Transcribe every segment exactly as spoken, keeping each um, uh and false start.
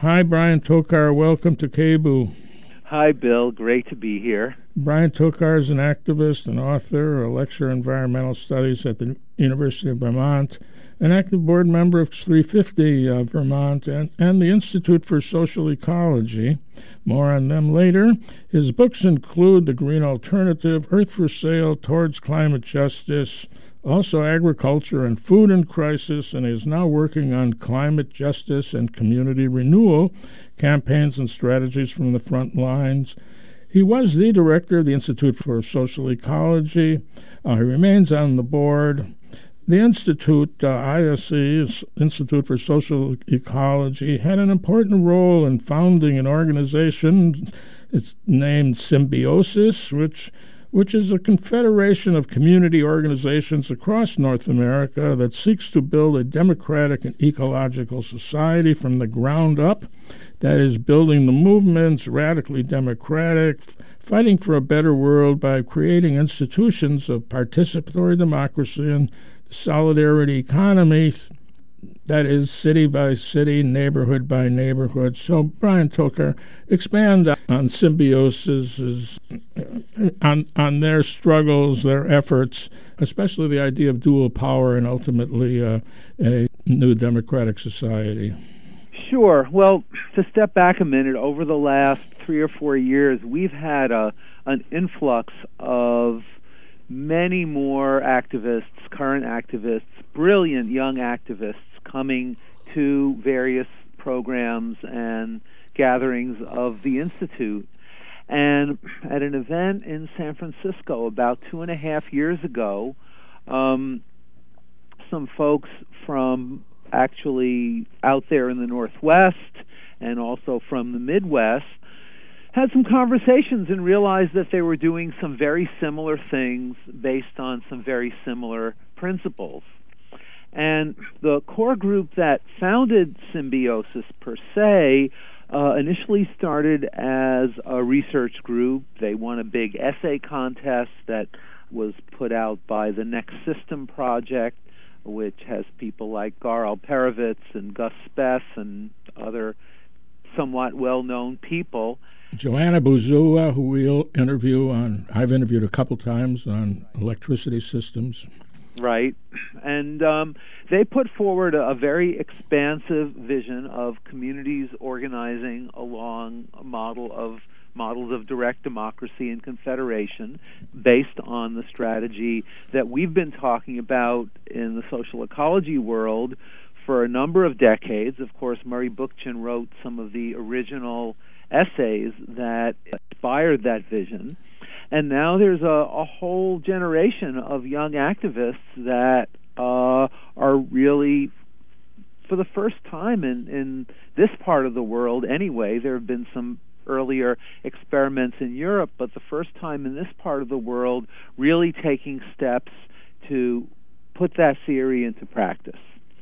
Hi, Brian Tokar. Welcome to K B U. Hi, Bill. Great to be here. Brian Tokar is an activist, an author, a lecturer in environmental studies at the University of Vermont, an active board member of three fifty uh, Vermont, and, and the Institute for Social Ecology. More on them later. His books include The Green Alternative, Earth for Sale, Towards Climate Justice, also Agriculture and Food in Crisis, and is now working on climate justice and community renewal, campaigns and strategies from the front lines. He was the director of the Institute for Social Ecology. Uh, he remains on the board. The Institute, uh, I S E, Institute for Social Ecology, had an important role in founding an organization. It's named Symbiosis, which which is a confederation of community organizations across North America that seeks to build a democratic and ecological society from the ground up. That is, building the movements, radically democratic, fighting for a better world by creating institutions of participatory democracy and solidarity economy, that is, city by city, neighborhood by neighborhood. So, Brian Tokar, expand on Symbiosis, on, on their struggles, their efforts, especially the idea of dual power and ultimately uh, a new democratic society. Sure. Well, to step back a minute, over the last three or four years, we've had a an influx of many more activists, current activists, brilliant young activists coming to various programs and gatherings of the Institute. And at an event in San Francisco about two and a half years ago, um, some folks from actually out there in the Northwest and also from the Midwest had some conversations and realized that they were doing some very similar things based on some very similar principles. And the core group that founded Symbiosis per se uh, initially started as a research group. They won a big essay contest that was put out by the Next System Project, which has people like Gar Alperovitz and Gus Speth and other somewhat well-known people. Joanna Buzua, who we'll interview on, I've interviewed a couple times on electricity systems. Right. And um, they put forward a, a very expansive vision of communities organizing along a model of models of direct democracy and confederation based on the strategy that we've been talking about in the social ecology world for a number of decades. Of course, Murray Bookchin wrote some of the original essays that inspired that vision. And now there's a, a whole generation of young activists that uh, are really, for the first time in, in this part of the world anyway, there have been some earlier experiments in Europe, but the first time in this part of the world really taking steps to put that theory into practice.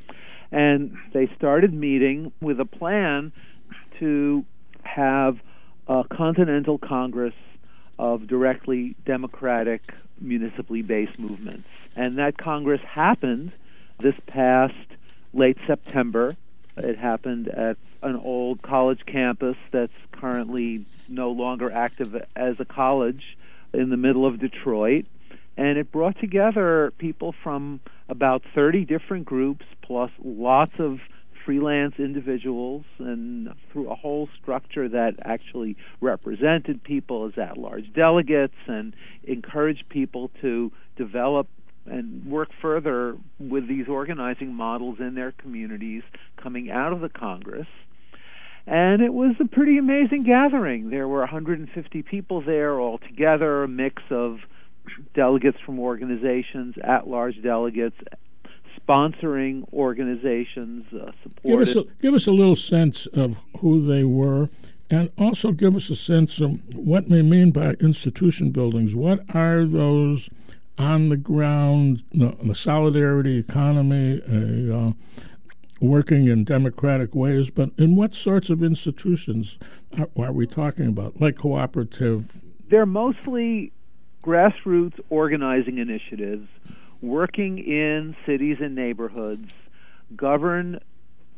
And they started meeting with a plan to have a continental congress of directly democratic, municipally based movements. And that Congress happened this past late September. It happened at an old college campus that's currently no longer active as a college in the middle of Detroit. And it brought together people from about thirty different groups, plus lots of freelance individuals, and through a whole structure that actually represented people as at-large delegates and encouraged people to develop and work further with these organizing models in their communities coming out of the Congress. And it was a pretty amazing gathering. There were one hundred fifty people there all together, a mix of delegates from organizations, at-large delegates, sponsoring organizations, uh, supported. Give us, a, give us a little sense of who they were, and also give us a sense of what we mean by institution buildings. What are those on-the-ground, the, the solidarity economy, a, uh, working in democratic ways, but in what sorts of institutions are, are we talking about, like cooperative? They're mostly grassroots organizing initiatives working in cities and neighborhoods, governed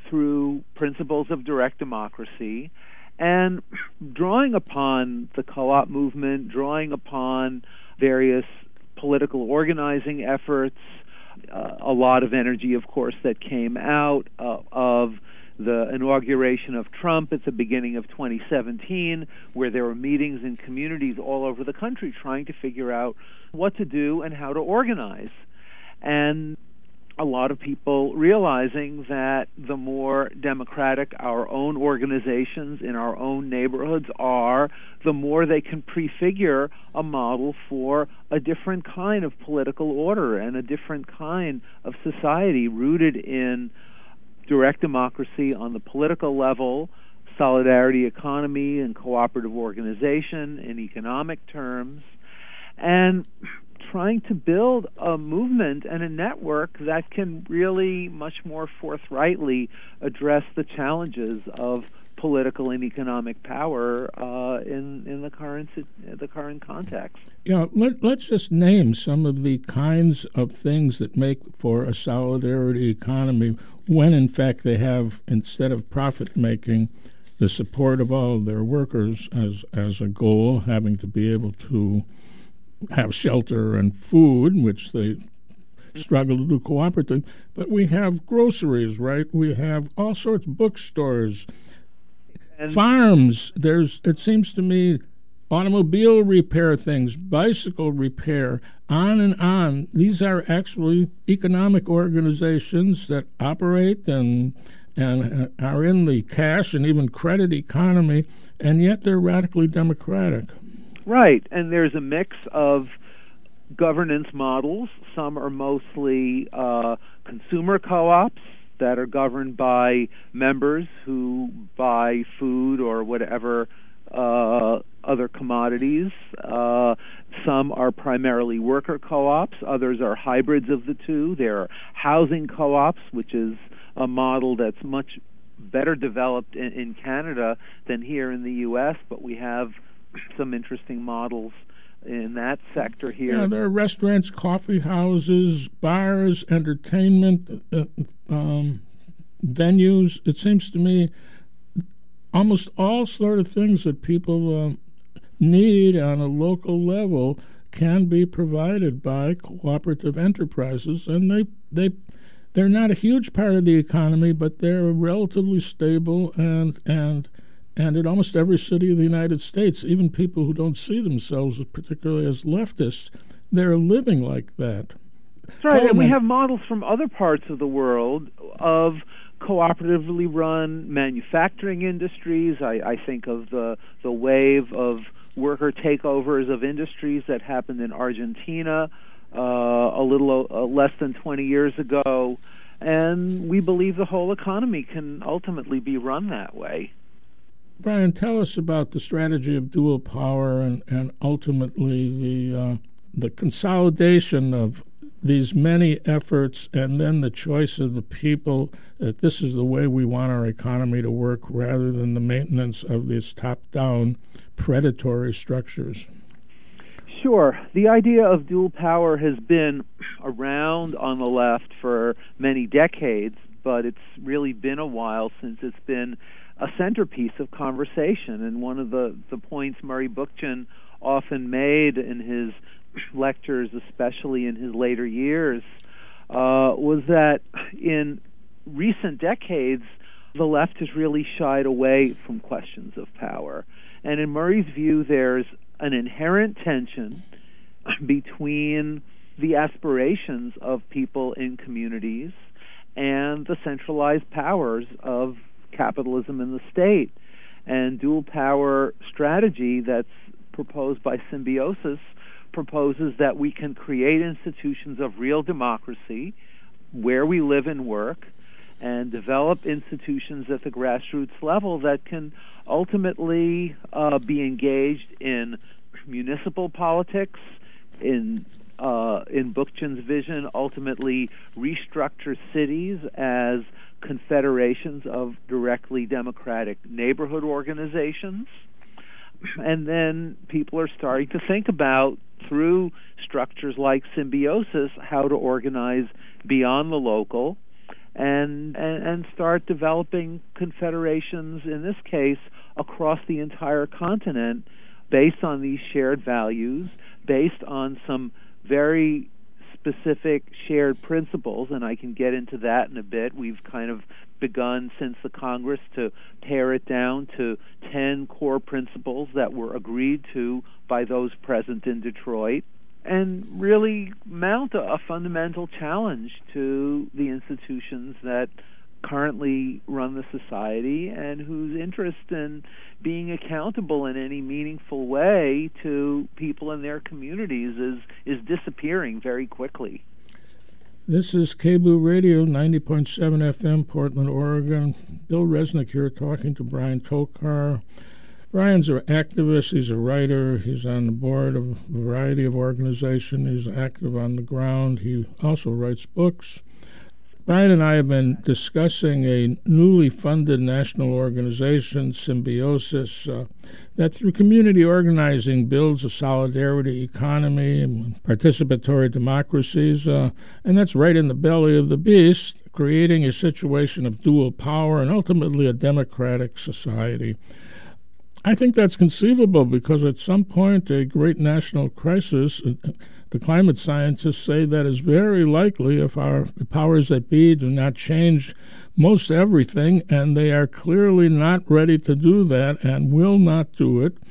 through principles of direct democracy, and drawing upon the co-op movement, drawing upon various political organizing efforts, uh, a lot of energy, of course, that came out uh, of the inauguration of Trump at the beginning of twenty seventeen, where there were meetings in communities all over the country trying to figure out what to do and how to organize. And a lot of people realizing that the more democratic our own organizations in our own neighborhoods are, the more they can prefigure a model for a different kind of political order and a different kind of society rooted in direct democracy on the political level, solidarity economy and cooperative organization in economic terms, and trying to build a movement and a network that can really much more forthrightly address the challenges of political and economic power uh, in in the current the current context. Yeah, let, let's just name some of the kinds of things that make for a solidarity economy when, in fact, they have, instead of profit making, the support of all of their workers as as a goal, having to be able to have shelter and food, which they struggle to do cooperatively. But we have groceries, right? We have all sorts of bookstores, and farms. There's, it seems to me, automobile repair things, bicycle repair, on and on. These are actually economic organizations that operate and and are in the cash and even credit economy, and yet they're radically democratic. Right, and there's a mix of governance models. Some are mostly uh, consumer co-ops that are governed by members who buy food or whatever uh, other commodities. Uh, some are primarily worker co-ops. Others are hybrids of the two. There are housing co-ops, which is a model that's much better developed in, in Canada than here in the U S, but we have some interesting models in that sector here. Yeah, there are restaurants, coffee houses, bars, entertainment uh, um, venues. It seems to me almost all sort of things that people uh, need on a local level can be provided by cooperative enterprises, and they they they're not a huge part of the economy, but they're relatively stable and and. And in almost every city of the United States, even people who don't see themselves particularly as leftists, they're living like that. That's right, and we have models from other parts of the world of cooperatively run manufacturing industries. I, I think of the, the wave of worker takeovers of industries that happened in Argentina uh, a little uh, less than twenty years ago. And we believe the whole economy can ultimately be run that way. Brian, tell us about the strategy of dual power and, and ultimately the uh, the consolidation of these many efforts and then the choice of the people that this is the way we want our economy to work rather than the maintenance of these top-down predatory structures. Sure. The idea of dual power has been around on the left for many decades, but it's really been a while since it's been a centerpiece of conversation. And one of the, the points Murray Bookchin often made in his lectures, especially in his later years, uh, was that in recent decades, the left has really shied away from questions of power. And in Murray's view, there's an inherent tension between the aspirations of people in communities and the centralized powers of capitalism in the state. And dual power strategy that's proposed by Symbiosis proposes that we can create institutions of real democracy where we live and work and develop institutions at the grassroots level that can ultimately uh, be engaged in municipal politics, in uh, in Bookchin's vision, ultimately restructure cities as confederations of directly democratic neighborhood organizations. And then people are starting to think about, through structures like Symbiosis, how to organize beyond the local and, and, and start developing confederations, in this case, across the entire continent based on these shared values, based on some very specific shared principles, and I can get into that in a bit. We've kind of begun since the Congress to pare it down to ten core principles that were agreed to by those present in Detroit, and really mount a, a fundamental challenge to the institutions that currently run the society and whose interest in being accountable in any meaningful way to people in their communities is is disappearing very quickly. This is K B O O Radio, ninety point seven F M, Portland, Oregon. Bill Resnick here talking to Brian Tokar. Brian's an activist, he's a writer, he's on the board of a variety of organizations, he's active on the ground, he also writes books. Brian and I have been discussing a newly funded national organization, Symbiosis, uh, that through community organizing builds a solidarity economy and participatory democracies, uh, and that's right in the belly of the beast, creating a situation of dual power and ultimately a democratic society. I think that's conceivable because at some point a great national crisis, the climate scientists say that is very likely if our the powers that be do not change most everything, and they are clearly not ready to do that and will not do it.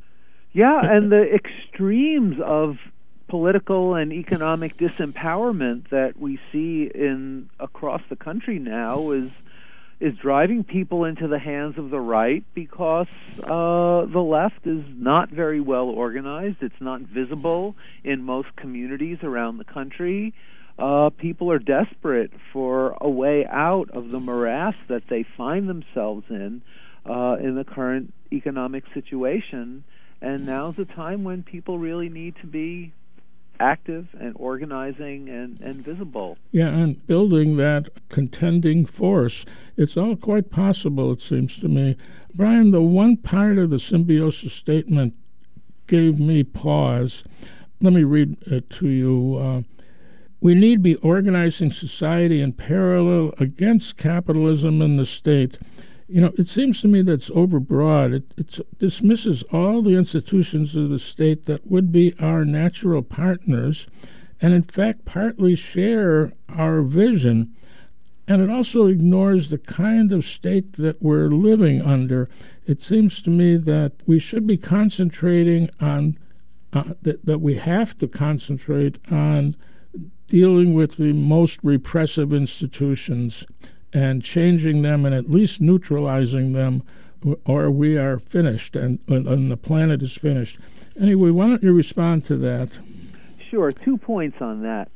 Yeah, and the extremes of political and economic disempowerment that we see in across the country now is is driving people into the hands of the right because uh, the left is not very well organized. It's not visible in most communities around the country. Uh, people are desperate for a way out of the morass that they find themselves in uh, in the current economic situation. And now's the time when people really need to be active and organizing and, and visible. Yeah, and building that contending force. It's all quite possible, it seems to me. Brian, the one part of the Symbiosis statement gave me pause. Let me read it to you. Uh, we need be organizing society in parallel against capitalism and the state. You know, it seems to me that's overbroad. It it's, dismisses all the institutions of the state that would be our natural partners and, in fact, partly share our vision. And it also ignores the kind of state that we're living under. It seems to me that we should be concentrating on, uh, that, that we have to concentrate on dealing with the most repressive institutions and changing them and at least neutralizing them, or we are finished and, and the planet is finished. Anyway, why don't you respond to that? Sure. Two points on that.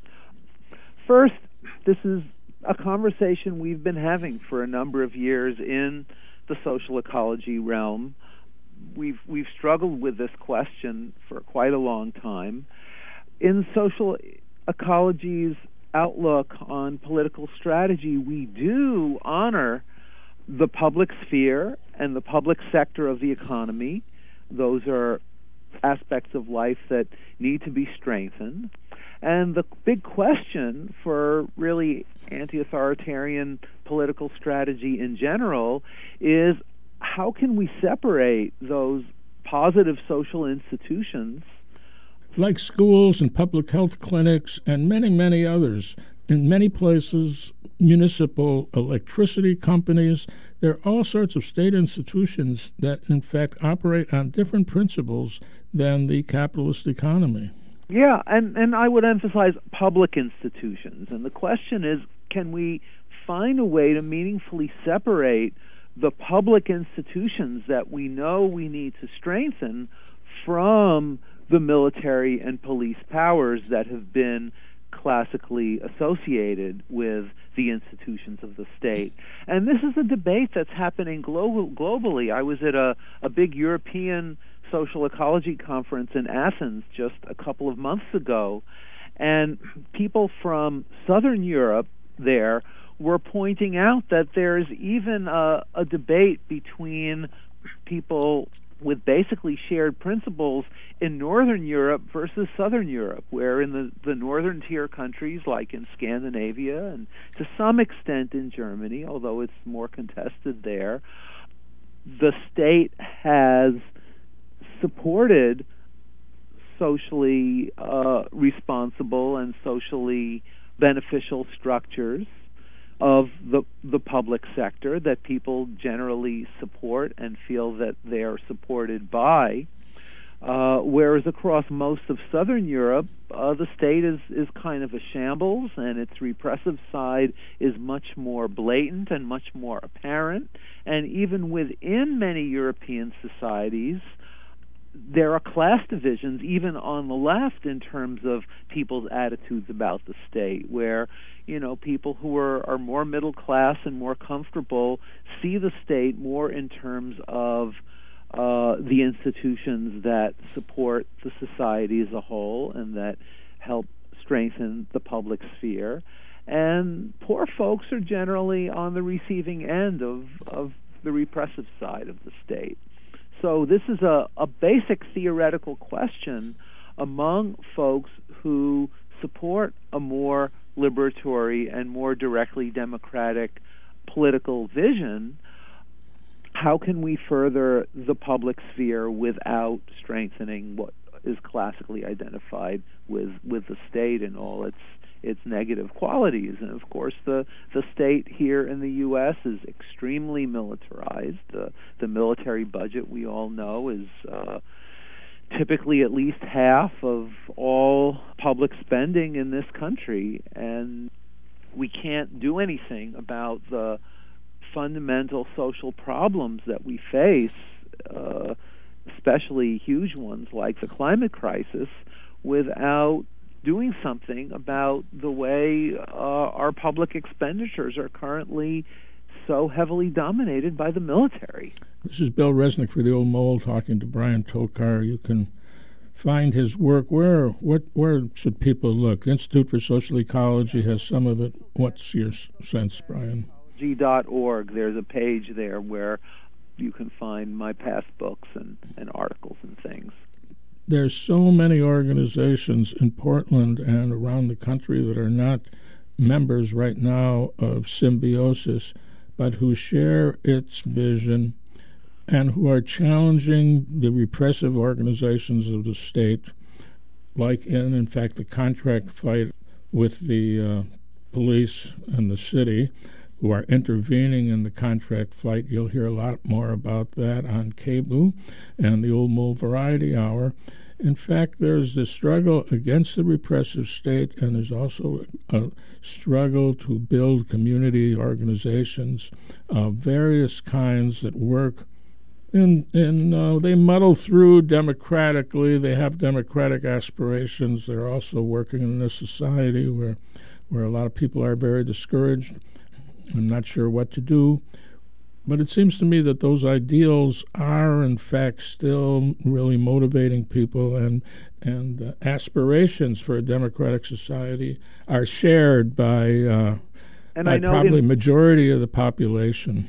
First, this is a conversation we've been having for a number of years in the social ecology realm. We've we've struggled with this question for quite a long time. In social ecology's outlook on political strategy, we do honor the public sphere and the public sector of the economy. Those are aspects of life that need to be strengthened. And the big question for really anti-authoritarian political strategy in general is how can we separate those positive social institutions like schools and public health clinics and many, many others. In many places, municipal electricity companies, there are all sorts of state institutions that, in fact, operate on different principles than the capitalist economy. Yeah, and, and I would emphasize public institutions. And the question is, can we find a way to meaningfully separate the public institutions that we know we need to strengthen from the military and police powers that have been classically associated with the institutions of the state. And this is a debate that's happening global, globally. I was at a, a big European social ecology conference in Athens just a couple of months ago, and people from Southern Europe there were pointing out that there's even a, a debate between people with basically shared principles in Northern Europe versus Southern Europe, where in the, the northern tier countries like in Scandinavia and to some extent in Germany, although it's more contested there, the state has supported socially uh, responsible and socially beneficial structures of the the public sector that people generally support and feel that they are supported by, uh, whereas across most of Southern Europe, uh, the state is, is kind of a shambles, and its repressive side is much more blatant and much more apparent. And even within many European societies, there are class divisions, even on the left, in terms of people's attitudes about the state, where, you know, people who are, are more middle class and more comfortable see the state more in terms of uh, the institutions that support the society as a whole and that help strengthen the public sphere. And poor folks are generally on the receiving end of, of the repressive side of the state. So this is a, a basic theoretical question among folks who support a more liberatory and more directly democratic political vision. How can we further the public sphere without strengthening what is classically identified with, with the state and all its its negative qualities? And of course, the the state here in the U S is extremely militarized. The the military budget, we all know, is uh, typically at least half of all public spending in this country, and we can't do anything about the fundamental social problems that we face, uh, especially huge ones like the climate crisis, without doing something about the way uh, our public expenditures are currently so heavily dominated by the military. This is Bill Resnick for the Old Mole talking to Brian Tokar. You can find his work. Where what where should people look? The Institute for Social Ecology has some of it. What's your sense, Brian? G dot org. There's a page there where you can find my past books and, and articles and things. There's so many organizations in Portland and around the country that are not members right now of Symbiosis, but who share its vision and who are challenging the repressive organizations of the state, like in, in fact, the contract fight with the uh, police and the city, who are intervening in the contract fight. You'll hear a lot more about that on K B U and the Old Mole Variety Hour. In fact, there's the struggle against the repressive state, and there's also a struggle to build community organizations of various kinds that work in, in uh, they muddle through democratically. They have democratic aspirations. They're also working in a society where, where a lot of people are very discouraged. I'm not sure what to do. But it seems to me that those ideals are, in fact, still really motivating people, and and uh, aspirations for a democratic society are shared by, uh, and by I know probably in, majority of the population.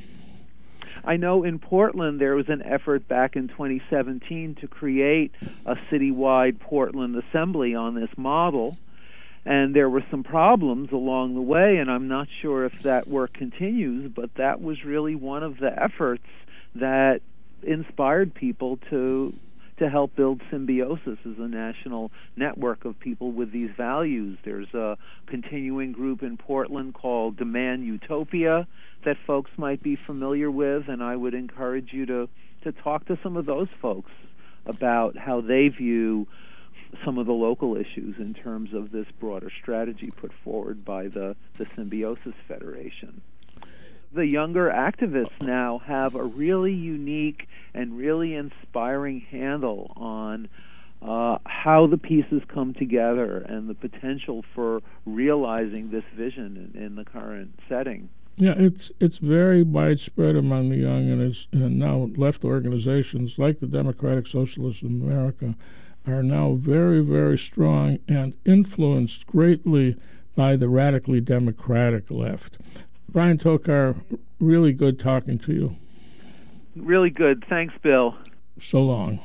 I know in Portland there was an effort back in twenty seventeen to create a citywide Portland Assembly on this model. And there were some problems along the way, and I'm not sure if that work continues, but that was really one of the efforts that inspired people to to help build Symbiosis as a national network of people with these values. There's a continuing group in Portland called Demand Utopia that folks might be familiar with, and I would encourage you to, to talk to some of those folks about how they view some of the local issues in terms of this broader strategy put forward by the, the Symbiosis Federation. The younger activists now have a really unique and really inspiring handle on uh, how the pieces come together and the potential for realizing this vision in, in the current setting. Yeah, it's it's very widespread among the young, and it's and now left organizations like the Democratic Socialists of America are now very, very strong and influenced greatly by the radically democratic left. Brian Tokar, really good talking to you. Really good. Thanks, Bill. So long.